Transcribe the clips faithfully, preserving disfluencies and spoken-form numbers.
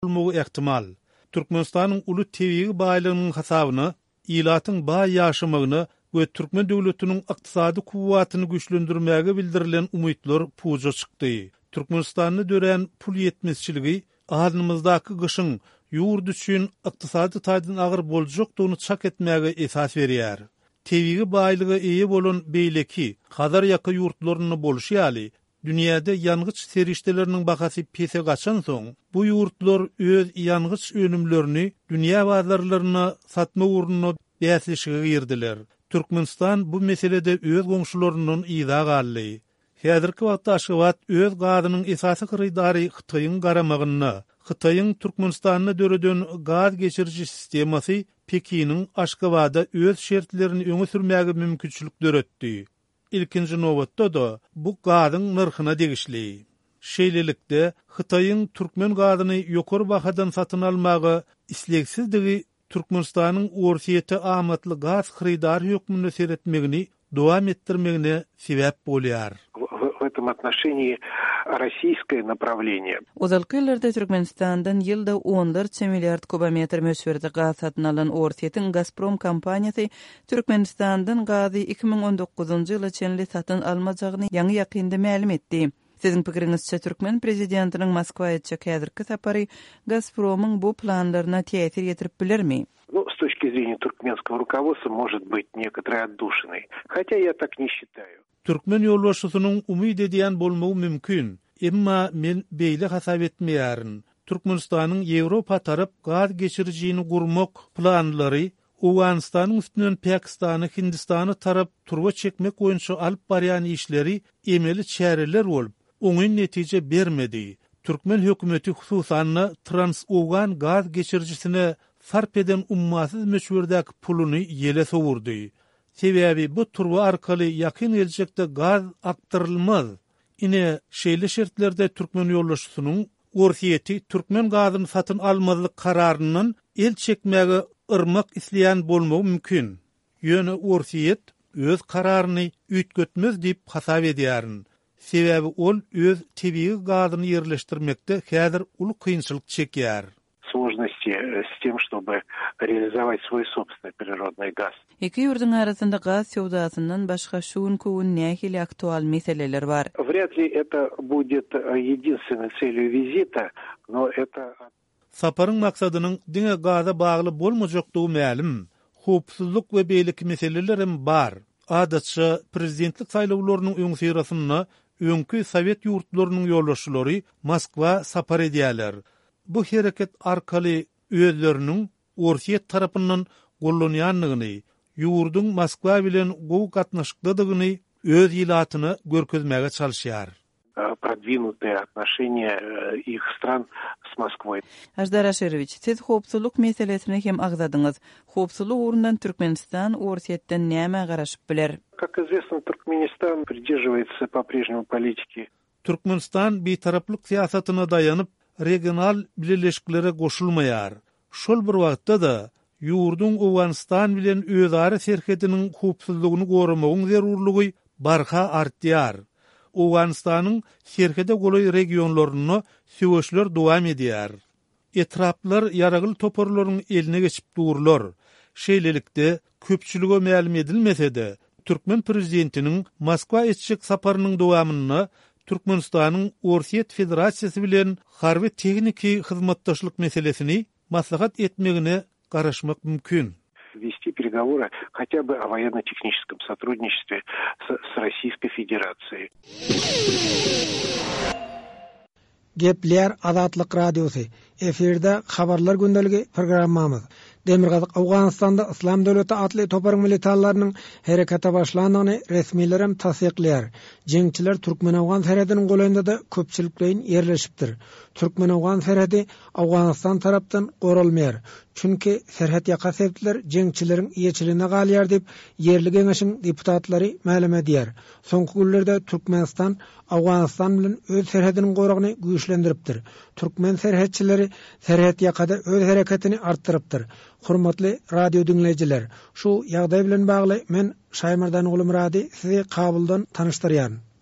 bolmagy ehtimal. Türkmenistanyň uly tebigi baýlygynyň hasabyny, ilatyň baý ýaşamagyny we Türkmen döwletiniň ykdysady kuwwatyny güýçlendirmäge bildirilen umytlar puja çykdy. Türkmenistanyny dören pul ýetmezçiligi alnymyzdaky gyşyň ýurt üçin ykdysady taýdan agyr boljakdygyny çak etmäge esas berýär. Tebigi baýlygy eýe bolan beýleki Hazar ýaky ýurtlaryny bolşýaly, dünýäde ýangıç serişdeleriniň bahasy pese gaçan soň, bu ýurtlar öz ýangıç önümlerini dünýä bazarlaryna satma uğruna bäsleşige girdiler. Türkmenistan bu meselede öz goňşularynyň ýyza galdy. Häzirki wagtda Aşgabat öz gazynyň esasy gyrydary Hytaýyň garamagyny, Hytaýyň Türkmenistanyny döreden gaz geçiriji sistemasy Pekiniň Aşgabada öz şertlerini öňe sürmäge mümkinçilik döretdi. İlkinji nowatda da bu gazyň narhyna degişli. Şeýlelikde Hytaýyň Türkmen gazyny ýokary bahadan satyn almagy islegsizligi Türkmenistanyň orsiýete amatly gaz gyrydary hökmüne seretmegini dowam etdirmegine sebäp bolýar. В этом отношении российское направление. Ozalky ýyllarda Türkmenistandan ýylda on dört milliard kubometr möswerde gaz satyn alan Orsiýetiň Gazprom kompaniýasy Türkmenistandan gazy iki ming on dokuzunçy ýyla çenli satyn almajagyny ýaňy ýakynda ma'lum etdi. Sizin pikirinizçe Türkmen prezidentiniň Moskwaga häzirki sapary Gazpromyň bu planlaryna täsir ýetirip bilermi? Ну, с точки зрения туркменского руководства, может быть некоторой отдушиной. Хотя я так не считаю. Türkmen ýolbaşçysynyň umyd edýän bolmagy mümkin. Emma men beýle hasap etmeýärin. Türkmenistanyň Ýewropa tarap gaz geçirijini gurmak planlary Owganistanyň üstünden Pakistany, Hindistany tarap turba çekmek boýunça alyp barýan işleri emeli çäreler bolup, oňy netije bermedi. Türkmen hökümeti hususan Trans-Owgan gaz geçirijisine sarp eden ummasyz meşhurdaki puluny ýele sowurdy. Sebäbi bu turba arkaly ýakyn gelecekde gaz aktyrylmaz. Ine şeýle şertlerde Türkmen ýolbaşçysynyň Orsiýeti Türkmen gazyny satyn almazlyk kararyndan el çekmäge yrmak isleýän bolmagy mümkin. Ýöne Orsiýet öz kararyny üýtgetmez diýip hasap edýär. Sebäbi ol öz tebigi gazyny ýerleşdirmekde häzir uly kynçylyk çekýär. Сложности с тем, чтобы реализовать свой собственный природный газ. Iki ýurdun arasynda gaz sowdasyndan başga şuun kuun nähili aktual meseleler bar. Вряд ли это будет единственной целью визита, но это... Saparyň maksadynyň diňe gaza bagly bolmajakdygy ma'lum. Howpsuzlyk we beýleki meselelerim bar. Adatça prezidentlik saýlawlarynyň öňsýrasyna öňkü Sowet ýurtlarynyň ýolbaşçylary Moskwa sapar edýärler. Bu hereket arkaly özleriniň Orsiýet tarapyndan gollanýanlygyny, ýurdun Moskwa bilen gowy gatnaşykdygyny öz ýylatyny görkezmäge çalyşýar. Продвинутые отношения их стран с Москвой. Ajdar Aşerovich, siz howpsuzlyk meselesini hem agzadyňyz. Howpsuzlyk urundan Türkmenistan Orsiýetden näme garaşyp biler? Как известно, Туркменистан придерживается по-прежнему политики. Türkmenistan bir taraplyk siýasatyna daýanyp regional birleşiklere goşulmaýar. Şol bir wagtda da ýurdun Owganistan bilen özara serkediniň howpsuzlygyny goramagyň zerurlygy barha artýar. Owganistanyň serkede golay regionlaryny söwüşler dowam edýär. Etraplar ýaragyl toporlaryň eline geçip durlar. Şeýlelikde köpçülige ma'lum edilmese-de Türkmen prezidentiniň Moskwa etjek saparynyň dowamyny Türkmenistanyň Orsiýet Federasiýasy bilen harby tehniki hyzmatdaşlyk meselesini maslahat etmegine garaşmak mümkin. Вести переговоры хотя бы о военно-техническом сотрудничестве с, с Российской Федерацией. Gepler Azatlyk Radiosu. Eferde habarlar gündəligi programmamız. Demirgazyk Awganistanda Islam Döwleti atly toparyň militallarynyň herekata başlandygyny resmiýlerim tasdikleýär. Jeňçiler Türkmen-Awgan serhediniň goýunda da köpçülik bilen ýerleşipdir. Türkmen-Awgan serhedi Awganistan tarapdan goralmaýar. Çünki serhet ýaka sebitler jeňçileriň ýeçiligine galýar diýip ýerli geňeşiň deputatlary ma'lum edýär. Soňky günlerde Türkmenistan Awganistan bilen öz serhediniň goragyny güýçlendiripdir. Türkmen serhetçileri serhet ýakada öz hereketini artdyrypdyr. Hurmatly radio dinleyijiler, şu ýagdaý bilen bagly men Şaýmardan Ulumrady sizi kabuldan tanıştyrýan.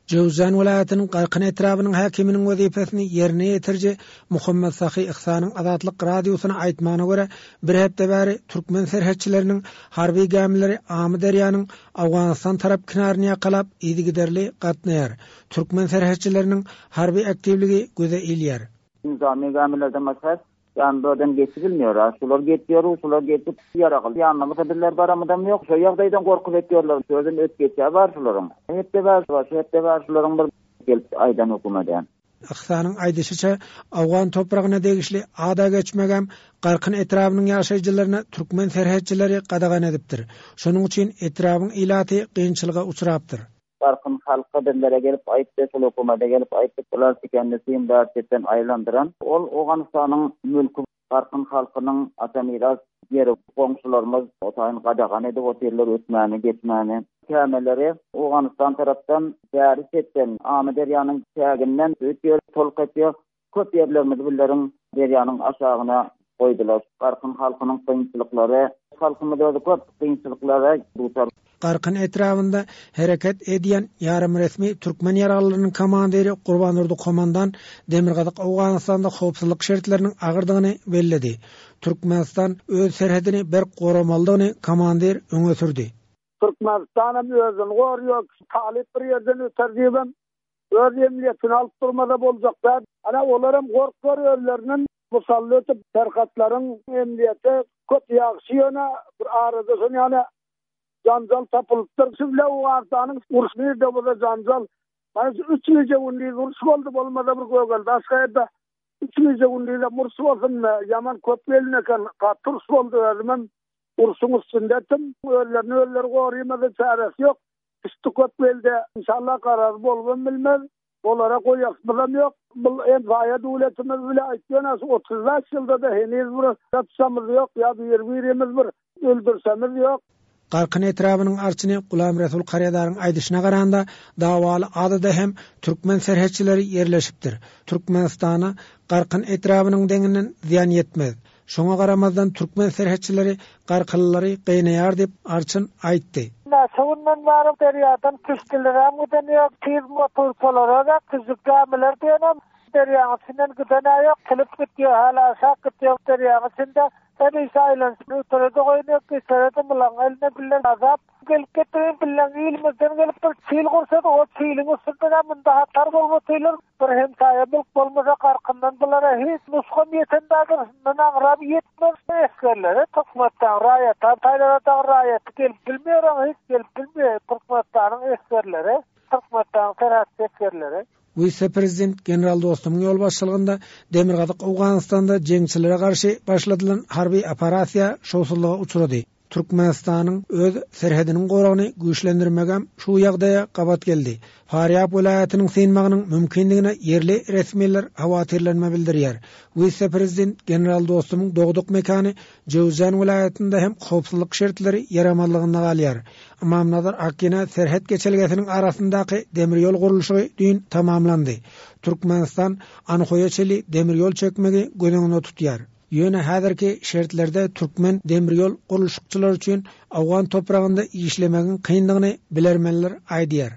Jowzan vilayatynyň Garkyn etrabynyň hakiminiň wezipesini ýerine ýetirje Muhammed Sahy Ihsanyň Azatlyk radiosyna aýtmagyna görä bir hepde bäri türkmen serhetçileriniň harby gämileri Amy Deryanyň Awganystan tarap kinaryny ýakalap ýygyderli gatnaýar. Türkmen serhetçileriniň harby aktivligi göze ilýär. Nizami gämilerden maksat yandan geçirilmiyor. Şular geçiyor, şular geçip yarakıl. Yanımda birler baramıdan yok. Şu ýagdaýdan gorkup etýärler. Sözün ötgeçe var şularyň. Hepde var, hepde var şularyň bir gelip aýdan hukumadan. Ihsanyň aýdyşyça Awgan topragyna degişli ada geçmegem Garkyn etrabynyň ýaşaýjylaryna türkmen serhetçileri qadagan edipdir. Şonuň üçin etrabyň ilaty kynçylyga uçurapdyr. Garkyn halka birlere gelip aýtdy, şol hukumata gelip aýtdy, bular kendisini därtten aýlandyran. Ol Awganystanyň mülkü Garkyn halkynyň ata miras ýeri goňşularymyz otaýyn qadagan edi, oteller ötmäni, geçmäni. Kämeleri Awganystan tarapdan bäri çetden Amy Deryanyň täginden ötýär, tolqatýar. Köp ýerlerimiz bilerin Deryanyň aşagyna goýdular. Garkyn halkynyň kynçylyklary, halkymyzda köp kynçylyklary dutar. Garkyn etrabynda hereket edýän ýarym resmi türkmen ýaraglarynyň komandiri Gurbanurdy komandan Demirgazyk Awganystanda howpsuzlyk şertleriniň agyrdygyny belledi. Türkmenistan öz serhedini bir goramaldygyny komandir öňe sürdi. Türkmenistan'ın özünü goruyor, talip bir yerden öterdiğim öz emniyetini alıp durmada bolacaklar. Ana olarım korklar öllerinin musallı ötüp terkatların emniyeti köp ýagşyna bir aradasın yani janjal tapılıptır. Süble Awganystanyň urşny de bolsa janjal. Bana üç ýyl undi urş boldy bolmada bir gögel. Başgaýda üç ýyl undi urş bolsun, yaman köp elneken gatyrş boldy özümen. Ursun üstündetim, öllerini öller gorýmada çaresi ýok. Üstü köp belde inşallah karar bolgan bilmez. Olara goýak bilen ýok. Bu en gaýa döwletimiz bile aýtýan otuz beş ýylda da heniz bir satsamyz ýok, ýa bir birimiz bir öldürsemiz ýok. Garkyn etrabynyň arçyny Gulam Resul Qaryadaryň aýdyşyna garanda dawaly adada hem türkmen serhetçileri ýerleşipdir. Türkmenistana Garkyn etrabynyň deňinden ziýan ýetmez. Şoňa garamazdan türkmen serhetçileri Garkynlary gynayar dep arçyn aýtdy. Şondan barıp derýadan küşdileräm gidenýär, tiz motor polara kyzyk gämiler diýenem. Derýanyň içinden gidenýär ýok, kilip gitýär, hala şak gitýär derýanyň içinde. Tabii saylan sürütörede koyuyor ki sürütö bulan eline bilen azap gelip getirin bilen ilimizden gelip bir çiğil kursa da o çiğilin üstünden bunda hatar bolmasıyla bir hem sayabil bolmasa Garkyndan bulara hiç nuskan yetendagir nana rabi yetmez eskerlere Türkmenistan rayata tayrata rayata gelip bilmiyor ama hiç gelip bilmiyor Türkmenistan'ın eskerlere Türkmenistan serhat eskerlere. Vice-prezident general dostumyň ýol başçylygynda Demirgazyk Awganystanda jeňçilere garşy başladylan harby operasiýa şowsuzlyga uçrady. Türkmenistanyň öz serhediniň goragyny güýçlendirmegem şu ýagdaýa gabat geldi. Faryab vilayatynyň synmagynyň mümkinligine yerli resmiler hawatirlenme bildirýär. Vice-prezident general dostumyň dogduk mekany Jowzan vilayatynda hem howpsuzlyk şertleri ýaramanlygyna galýar. Imamnazar Akina serhet geçelgesiniň arasyndaky demir ýol gurulşy dün tamamlandy. Türkmenistan Anhoýaçyly demir ýol çekmegi göňüne tutýar. Ýöne häzirki şertlerde türkmen demir ýol gurulşykçylary üçin Awgan topragynda işlemegiň kynlygyny bilermenler aýdýar.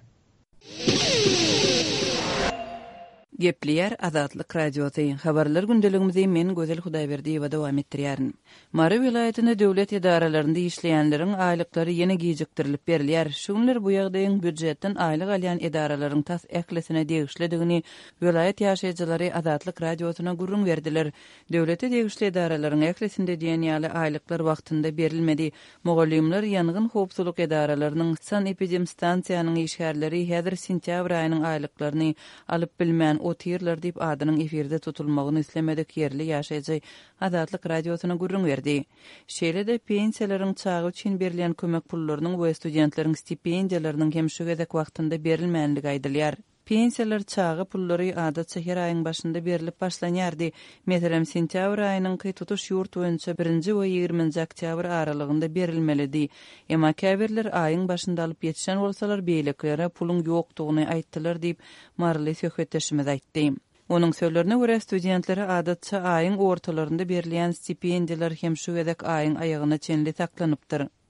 Gepleýär Azatlyk radiosyň habarlar gündeligimizi men Gözel Hudaýberdiýewa dowam etdirýärin. Mary vilayatyny döwlet idaralarynda işleýänleriň aýlyklary ýene gijikdirilip berilýär. Şunlar bu ýagdaýyň büdjetden aýlyk alýan idaralaryň tas äklesine degişledigini vilayat ýaşaýjylary Azatlyk radiosyna gurrun berdiler. Döwlete degişli idaralaryň äklesinde diýen ýaly aýlyklar wagtynda berilmedi. Mogallimler ýangyn howpsuzlyk idaralarynyň sanepidem stansiýanyň işgärleri häzir sentýabr aýynyň aýlyklaryny alyp bilmän otirler dip adynyň efirde tutulmagyny islemedik yerli ýaşaýjy Azatlyk radiosyna gurrun berdi. Şeýle-de pensiýalaryň çagy üçin berilen kömek pullarynyň we studentleriň stipendiýalarynyň hem şu gezek wagtynda berilmänligi aýdylýar. Pensiýalar çagy pullary adatça her aýyň başynda berilip başlanýardy. Meselem sentýabr aýynyň tutuş ýurt boýunça birinji we ýygrüminji oktyabr aralygynda berilmelidi. Emma käbirler aýyň başynda alyp ýetişen bolsalar beýleklere pulun ýokdugyny aýtdylar diýip marly söhbetleşmede aýtdy. Onuň sözlerine görä studentlere adatça aýyň ortalarynda berilýän stipendiýalar hem şu gezek aýyň aýagyna çenli saklanypdyr.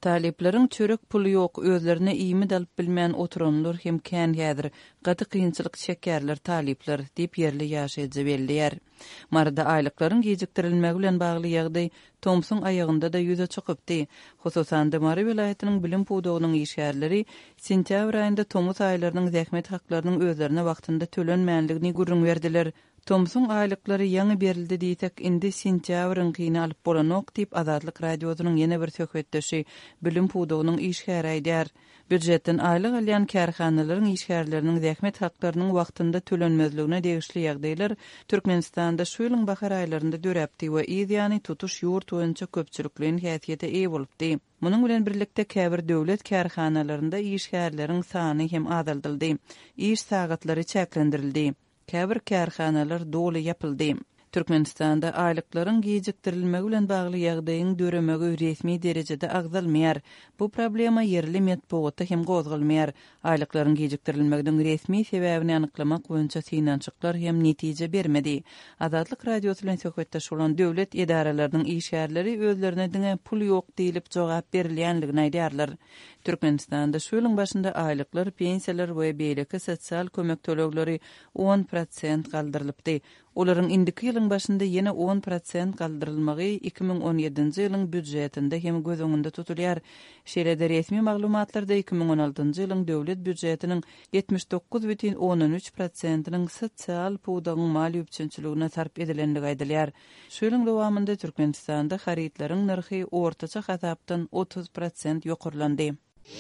Taliplerin çörek pulu yok, özlerine iyimi dalıp bilmeyen oturanlar hem kän häzir gaty kynçylyk çekerler talipler diýip yerli ýaşaýjy belliýär. Marada aýlyklaryň gejikdirilmegi bilen bagly ýagdaý Thompson aýagynda da ýüze çykypdy. Hususan Demary vilayatynyň bilim puwdugynyň işgärleri sentýabr aýynda tomuz aýlarynyň zähmet haklarynyň özlerine wagtynda tölenmänligini gurrun berdiler. Thompson aýlyklary ýaňy berildi diýsek, indi sentýabryň gyny alyp bolanok diýip Azadlyk radiosynyň ýene bir söhbetdeşi bilim puwdugynyň işgäri aýdýar. Büdjetden aýlyk alýan kärhanalaryň işgärleriniň zähmet haklarynyň wagtynda tölenmezligine degişli ýagdaýlar Türkmenistanda şu ýylyň bahar aýlarynda döräpdi we ýa-ni tutuş ýurt boýunça köpçülikliň häsiýete eý bolupdy. Munyň bilen birlikde käbir döwlet kärhanalarynda işgärleriň sany hem azaldyldy. İş sagatlary çäklendirildi. Käbir kärhanalar doly ýapyldy. Türkmenistanda aýlyklaryň gejikdirilmegi bilen bagly ýagdaýyň döremegi resmi derejede agzalmaýar. Bu problema yerli medeniýetde hem gozgalmaýar. Aýlyklaryň gejikdirilmegiň resmi sebäbini anyklamak boýunça synançyklar hem netije bermedi. Azadlyk radiosu bilen söhbetdeş bolan döwlet edaralarynyň işgärleri özlerine diňe pul ýok diýilip jogap berilýänligini aýdýarlar. Türkmenistanda şu ýylyň başynda aýlyklar, pensiýalar we beýleki sosial kömek tölegleri on prosent galdyrylypdy. Olaryň indiki ýylyň başynda ýene on prosent galdyrylmagy iki ming on ýedinji ýylyň büdjetinde hem göz öňünde tutulýar. Şeýle-de resmi maglumatlarda iki ming on altynji ýylyň döwlet büdjetiniň ýetmiş dokuz бүтүн onuň üç prosentiniň sosial puwdagyň mal ýüpçünçiligine sarp edilenligi aýdylýar. Şu ýylyň dowamında Türkmenistanda harytlaryň narhy ortaça hasapdan otuz prosent ýokurlandy.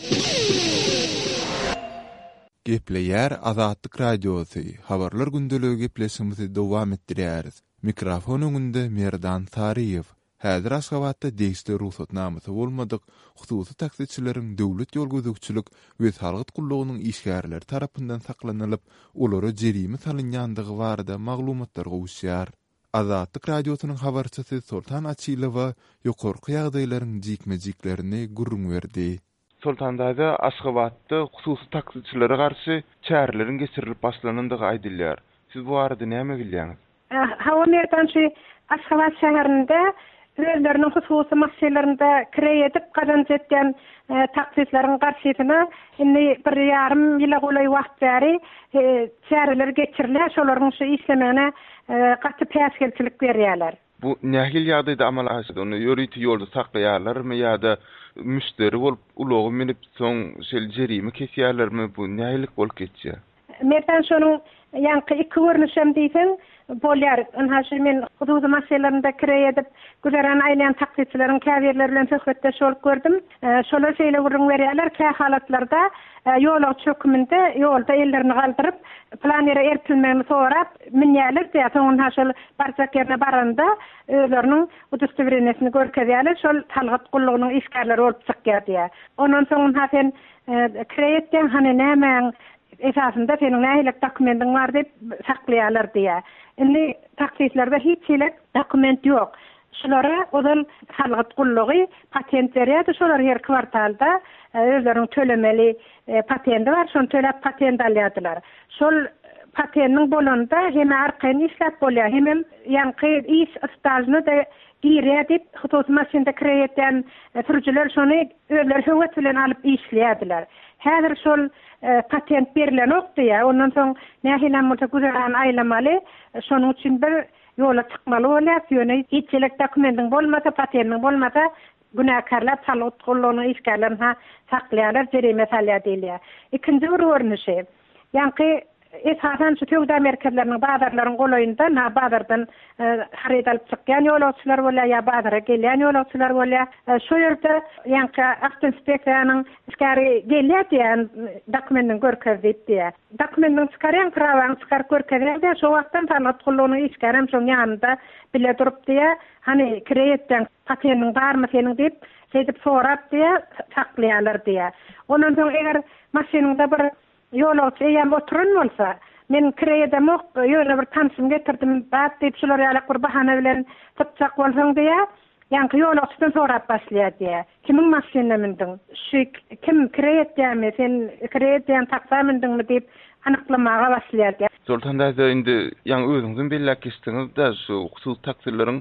Gepleýär Azadlyk radiosu. Habarlar gündeligi gepleşigimizi dowam etdirýäris. Mikrofon öňünde Merdan Tariýew. Häzir Aşgabatda degişli ruhsatnamysy bolmadyk, hususy taksitçileriň döwlet ýol gözükçülük we salgyt gullugynyň işgärleri tarapyndan saklanylyp, olara jerimi salynýandygy barada maglumatlar gowuşýar. Azadlyk radiosynyň habarçysy Sultan Açylowa ýokarky ýagdaýlaryň jikmejiklerini gurrun berdi. Sultandada Aşgabatda hususy taksitçilere garşy çärleriň geçirilip başlanandygy aýdylýar. Siz bu arada näme bilýäňiz? Hawa merdançy Aşgabat şäherinde özleriniň hususy masalalarynda kirä edip gazanç etken taksitçileriň garşysyna indi bir ýarym ýyla golay wagt bäri çäreler geçirilýär, şolaryň şu işlemegine gaty päsgelçilik berýärler. Bu nähil ýagdaýda amal aşdy? Onu ýörüti ýolda saklaýarlarmy ýa-da müşteri bolup ulogy minip soň şel jerimi kesýärlermi? Bu nähillik bolup geçýär? Merdan şonuň ýanky iki görnüşem diýsen bolýar. Anhaşy men hududy masalalarynda kirä edip güzären aýlayan taksitçileriň käbirleri bilen söhbetdeş bolup gördüm. Şolar şeýle gurrun berýärler, kä halatlarda ýolak çöküminde ýolda ellerini galdyryp planere ertilmegini sorap minýärler diýär. Soň haşyl barjak ýerine baranda özleriniň udustywrenesini görkezýärler. Şol talgyt gullugynyň işgärleri bolup çykýar diýär. Ondan soň hasen kirä etden hany näme esasında senin nähilek dokumentin var diýip saklaýarlar diýär. Indi taksitçilerde hiç çelik dokument ýok. Şolara odal salgyt gullugy patent berýär, şolar her kwartalda özleriň tölemeli patenti var, şonu töläp patent alýardylar. Şol patentiniň bolanda hem arkaň işläp bolýar, hem ýanky iş stajyny da girýär diýip hususy maşynda kirä etden sürüjüler şonu özleri höwet bilen alyp işleýärdiler. Häzir şol patent berilen okdy, ondan soň nähilem bolsa güzären aýlamaly, şonuň üçin bir ýola çykmaly bolýar. Ýöne hiççilik dokumentin bolmasa, patentiniň bolmasa, günäkarlar salgyt gullugynyň işgärlerini saklaýarlar, jerime salýar diýilýär. Ikinji bir görnüşi, ýanky esasen şu tövde merkezlerinin bazarların golayında na bazardan haryt alyp çykýan ýolagçylar bolýar ýa bazara gelýän ýolagçylar bolýar. Şu ýerde ýanky awtoinspeksiýanyň işgäri gelýär diýen dokumentin görkezip diýär. Dokumentin çykarýan prawaň çykar görkezýär, şu wagtdan tanat gullugynyň işgärem şoň ýanynda bile durup diýär. Hani kirä etden patentiniň barmy seniň diýip şeýdip sorap diýär, saklaýarlar diýär. Ondan soň eger maşynynda bir ýolagçy ýa oturan bolsa, men kirä mok ýöne bir tanşym getirdim, bat diýip şolar ýaly bir bahana bilen tutjak bolsaň diýär, ýanky ýolagçydan sorap başlaýar diýär. Kimiň maşynyna mindiň? Şu kim kirä etdiňmi, sen kirä etdiň taksa mindiňmi diýip anyklamaga başlaýar diýär. Sultanda indi ýa özüňiň belläp geçdiňiz da şu husus taksirleriň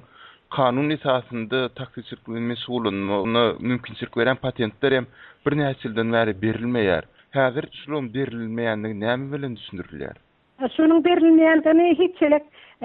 kanun esasında taksicilikle mesul bolmagyna mümkinçilik beren patentler hem bir näçilden bäri berilmeýär. Häzir şulum berilmeýänligi näme bilen düşündirilýär? Şunun berilmeýändigi hiççelik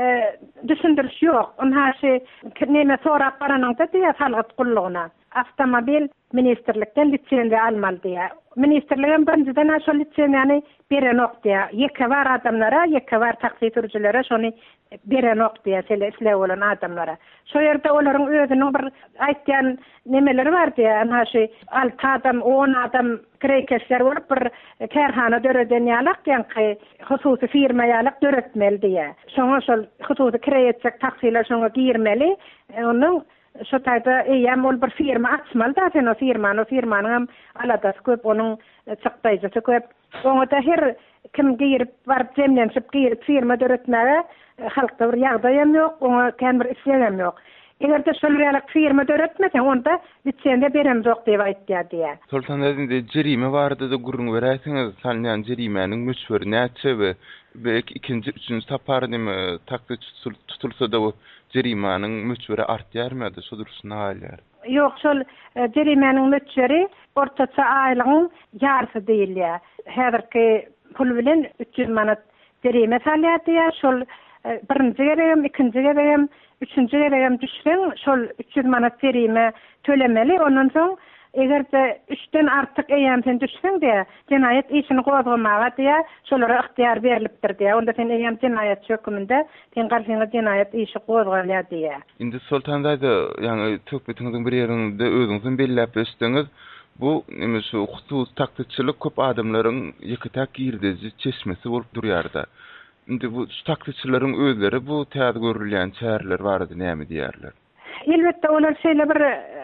düşündiriş ýok. Onda şey näme sorap barananda diýe halgat gullugyna. Avtomobil ministerlikden lisenziýa almaly diýe. Ministerligem önceden şol lisenziýany beren ok diýe. Ýeke var adamlara, ýeke var taksi sürüjilere şonu beren ok diýe, sele isle bolan adamlara. Şo ýerde olaryň özüniň bir aýtýan nemeleri bar diýe. Ana şey alty adam, on adam krekeşler bolup bir kerhana döreden ýalak diýen hususy firma ýalak döretmeli diýe. Şoňa şol hususy kreýetjek taksiler şoňa girmeli. Onuň şu taýda eýem ol bir firma açmaly da sen o firmany, o firmanyň aladasy köp, onuň çykdaýjysy köp. Oňa da her kim girip barıp jemlenip girip firma döretmäge halkda bir ýagdaýam ýok, oňa kän bir islegem ýok. Eger de şol ýalyk firma döretmese onda lisenziýa berem ýok diýip aýtdy diýe. Sultan Aziz'de jerime barada da gurrun beräsiňiz, sanýan jerimäniň müçberi näçe we belki ikinji, üçünji tapar näme takdy tutulsa da bu jerimanyň müçberi artýarmydy, şo duruşyna alýar. Ýok, şol jerimäniň müçberi ortaça aýlygyň ýarysy diýilýär. Häzirki pul bilen üç yüz manat jerime salýar, şol birinji gerem, ikinji gerem, üçünji gerem düşsen şol üç yüz manat jerime tölemeli. Ondan soň eger üçten artyk eýämsen düşsen diýe, jenaýat işini gozgamaga diýe, şolara ihtiýar berilipdir diýe. Onda sen eýäm jenaýat höküminde sen garşyňa jenaýat işi gozgalýar diýe. Indi Sultandaýda, ýani töhbetiňiziň bir ýerinde özüňizi belläp ösdiňiz. Bu näme şu husus takdyçylyk köp adamlaryň ýeketäk girdizi çeşmesi bolup durýarda. Indi bu takdyçylaryň özleri bu täze görülýän çäherler bardy, näme diýerler? Elbetde olar şeýle bir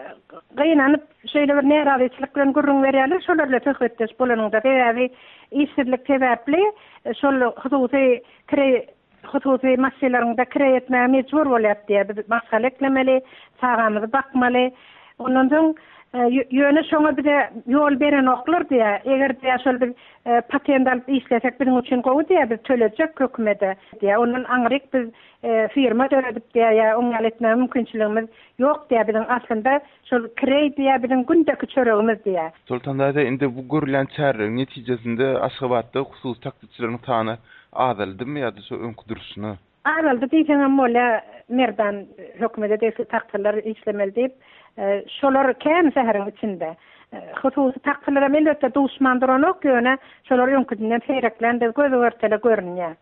gynanyp şeýle bir näradyçylyk bilen gurrun berýärler, şolarla töhbetdeş bolanynda täze işsizlik sebäpli şol hususy kire hususy masalalaryňda kire etmäge mejbur bolýar diýe. Masal eklemeli, sagamyzy bakmaly. Ondan soň ýöne şoňa bir de ýol beren oklar diýe. Eger diýe şol bir patent alyp işlesek bizim üçin gowy diýe, biz töledjek hökümete diýe. Onuň aňryk biz firma töredip diýe, ýa oňal etmäge mümkinçiligimiz ýok diýe. Bizim aslynda şol kredi diýe bizim gündäki çöregimiz diýe. Sultandaýda indi bu görülen çäherler netijesinde Aşgabatda husus takdyçylaryň sany azaldymy ýa-da şo öňkü duruşyny? Azaldy diýsem molla merdan hökümete de takdirler işlemeli diýip şolar kän şäheriň içinde. Hususy takdirlere elbetde duşmandyr onok ýöne şolar öňkünden feýreklendi, göz örtele görünýär.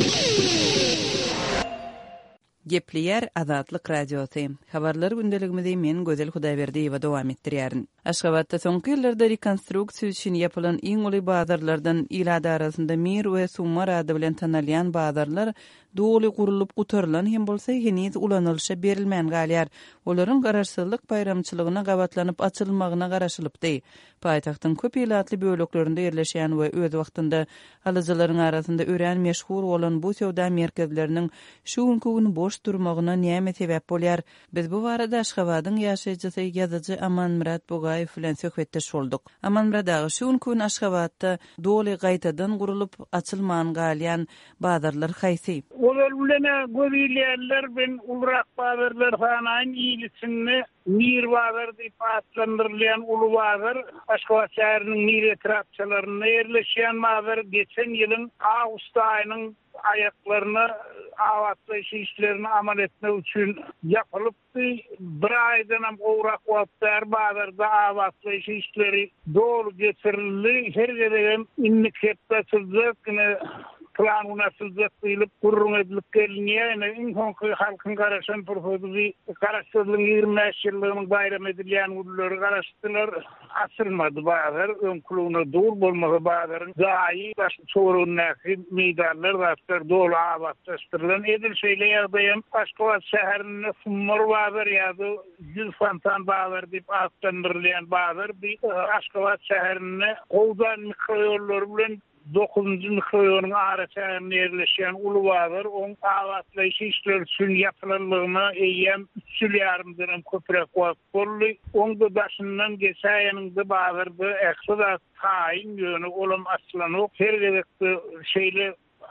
Gepleýär Azatlyk radiosy. Habarlar gündeligimizde men Gözel Hudaýberdiýewa dowam etdirýärin. Aşgabatda soňky ýyllarda rekonstruksiýa üçin ýapylan iň uly bazarlardan ilada arasynda Mir we Sumar ady bilen tanalýan bazarlar doly gurulyp gutarlan hem bolsa heniz ulanylşa berilmän galýar. Olaryň garaşsyzlyk bayramçylygyna gabatlanyp açylmagyna garaşylypdy. Paýtagtyň köp ýylatly böleklerinde ýerleşýän we öz wagtynda alyjylaryň arasynda ören meşhur bolan bu sowda merkezleriniň şu gün boş durmagyna näme sebäp bolýar? Biz bu barada Aşgabatyň ýaşaýjysy ýazyjy Amanmurat Bogaýew bilen söhbetdeş boldyk. Amanmurat agy şu gün Aşgabatda doly gaýtadan gurulyp açylman galýan bazarlar haýsy? Olar bilen göwýärler ben ulrak bazarlar sanaýyn ýylysyny Mir bazar diýip atlandyrylýan ulu bazar Aşgabat şäheriniň Mir etrapçylaryna ýerleşýän bazar geçen ýylyň awgust aýynyň aýaklaryna awatlaş işlerini amal etmek üçin yapılıpdy. Bir aýdan hem gowrak wagtlar bazarda awatlaş işleri dolu geçirildi. Her gelen innik hepdaçylyk plan unasylyk diýilip gurrun edilip gelinýär. Inhonky halkyň garaşan profesori garaşsyzlyk ýygrimi beş ýyllygyny bayram edilýän ulary garaşdylar. Açylmady bazar, öňkülüğüne dur bolmagy bazaryň gaýy baş çorunnaky meýdanlar wagtlar dolu awatlaşdyrylan edil şeýle ýagdaýam Aşgabat şäherinde Sumar bazar ýa-da Yüz Fontan bazar diýip atlandyrylýan bazar bir Aşgabat şäherine Gowdan mikroýollar bilen dokuzuncu mikroýonyň araçagyny ýerleşýän ulu bazar oň awatlaş işler üçin ýapylanlygyna eýem üç ýyl ýarymdan köprek wagt boldy. Onda daşyndan geçäýäninde bazarda ekstra taýin ýöne olam aslanyk her gerekli şeýle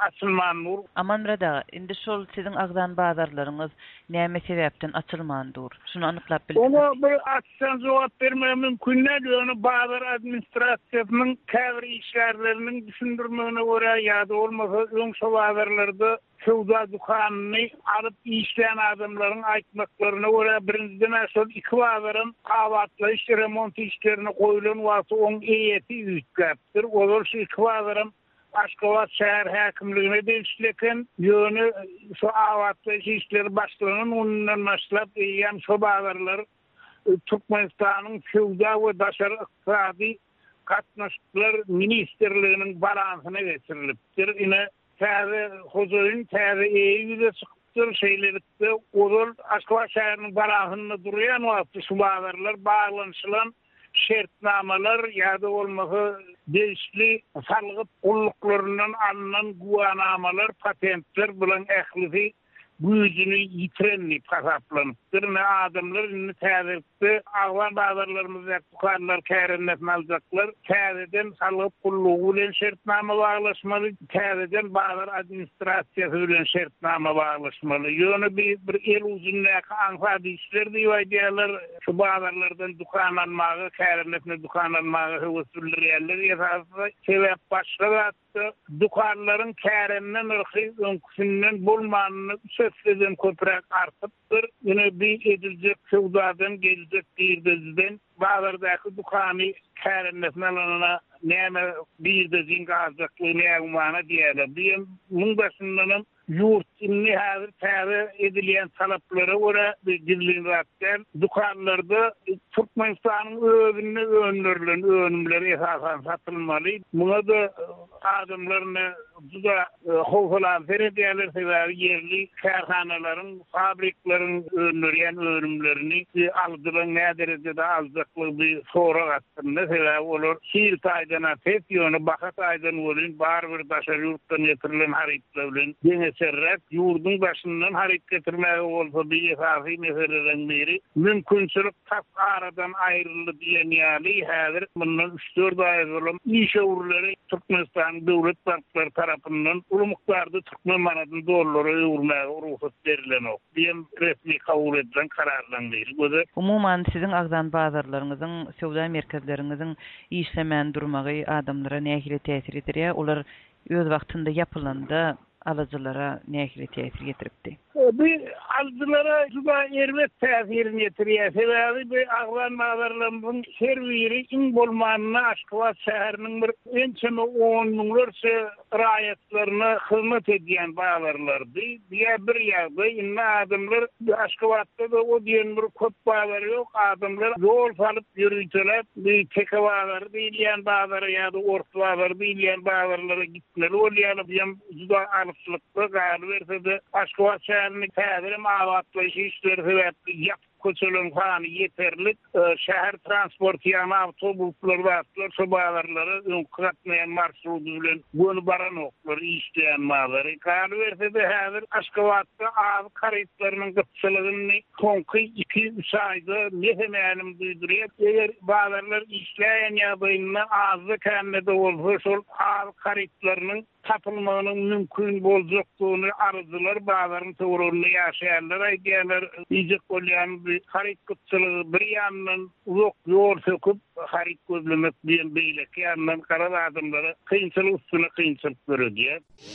açılmandyr. Aman rada, indi şol sizin agdan bazarlarınız näme sebäpden açylmandyr? Şunu anyklap bildirin. Onu bir açsan jogap bermem mümkin nädir? Onu bazar administrasiýasynyň käbir işlerlerinin düşündirmegine görä ýa-da bolmasa öň şo bazarlarda Şowda dukanyny alıp işleyen adamların aýtmaklaryna görä birinciden aşağı iki bazarın awatlaş remont işlerini goýulan wagty on eýeti üýtgäpdir. Olar şu iki bazarın Aşgabat şäher häkimligine de işleken ýöne şu awatlaş işleri başlanan ondan başlap ýan şo bazarlar Türkmenistanyň Şowda we daşary ykdysady gatnaşyklar ministerliginiň balansyna geçirilipdir. Ine täze hojoýun täze eýide çykdyr şeýlerikde olar Aşgabat şäheriniň balasyna durýan wagty şu bazarlar baglanyşylan şertnamalar ýa-da bolmasa değişli salgyp gulluklaryndan alınan guwanamalar, patentler bilen ählisi güýjüni ýitirenni pasaplanypdyr. Ne adamlar indi täzekde aglan bazarlarymyzda dukanlar kärenletini aljaklar. Täzeden salgyp gullugy bilen şertnama baglaşmaly, täzeden bazar administrasiýasy bilen şertnama baglaşmaly. Ýöne bir bir el uzunlyk anfady işler diýýärler. Şu bazarlardan dukan almagy, kärenletini dukan almagy höwüsürlerler ýa-da sebäp başga dukanların kärenden ırky öňküsinden bolmanyny söýseden köpräk artypdyr. Ýene bir ediljek şowdadan geljek diýdizden bazardaky dukany kärendesine alanyna näme bir de zingajakly näme diýerler. Diýen muň başyndan yurt inni häzir täze edilýän talaplary görä gizlenýär. Dukanlarda Türkmenistanyň özüne önlerilen önümleri esasan satylmaly. Muňa da adamlaryny juda howlan berýärler sebäbi yerli karhanalaryň, fabriklaryň önlerýän önümlerini aldylan näderejede aljakly bir sorak atdyrdy. Sebäbi olar şiir taýdana tep ýöne bahat aýdan bolyn bar bir daşary ýurtdan getirilen haritler bilen deňeserrek ýurdun başyndan harit getirmäge bolsa bir esasy meseleden biri mümkinçilik tak aradan aýryldy diýen ýaly häzir mundan üç dört aý bolan iş öwürleri Türkmenistan döwlet banklary tarapyndan uly mukdarda Türkmen manatyny dollary öwürmäge ruhsat berilen ok. Diýen resmi kabul edilen karardan biri. Bu umuman sizin agdan bazarlaryňyzyň, sowda merkezleriňiziň işlemän durmagy adamlara nähili täsir edir? Olar öz wagtynda yapylanda alıcılara nähili täsir getiripdi? Bir alıcılara juda erwet täsirini ýetirýär. Sebäbi bu aglan bazarlarynyň her biri iň bolmanyny Aşgabat şäheriniň bir ençeme on miňlerçe raýatlaryna hyzmat edýän bazarlardy. Diýe bir ýagda inne adamlar Aşgabatda da o diýen bir köp bazar ýok. Adamlar ýol salyp ýürüýtüler. Bir teke bazar diýilýän bazar ýa-da orta bazar diýilýän bazarlara gitmeler. Ol ýaly juda alypçylykda galy bersede Aşgabat şäheriniň täze mawatlaş işleri sebäpli ýap köçelen hany ýeterlik şäher transport ýa-da awtobuslar wagtlar şu bazarlara öňkatmaýan marşruty bilen gönü baran oklar işleýän bazary galy bersede häzir Aşgabatda az karytlarynyň gytçylygyny konky iki üç aýda mehemänim duýdurýar. Eger bazarlar işleýän ýa-da azly kämmede bolsa şol az karytlarynyň tapylmagynyň mümkin boljakdygyny arzylar bazaryn töwereginde ýaşaýanlar aýdýarlar. Ýek bolýan harit gytçylygy bir ýandan uzak ýol söküp harit gözlemek diýen beýlek ýandan karar adamlara kynçylyk üstüne kynçylyk görýär.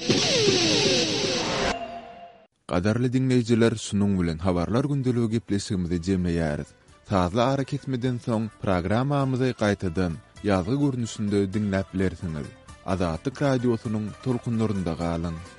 Gadarly dinleýijiler, şunuň bilen habarlar gündeligi gepleşigimizi jemleýäris. Taýla hareketmeden soň programmamyzy gaýtadan ýazgy görnüşinde dinläp bilersiňiz. Azatlyk radiosynyň tolkunlarynda galyň.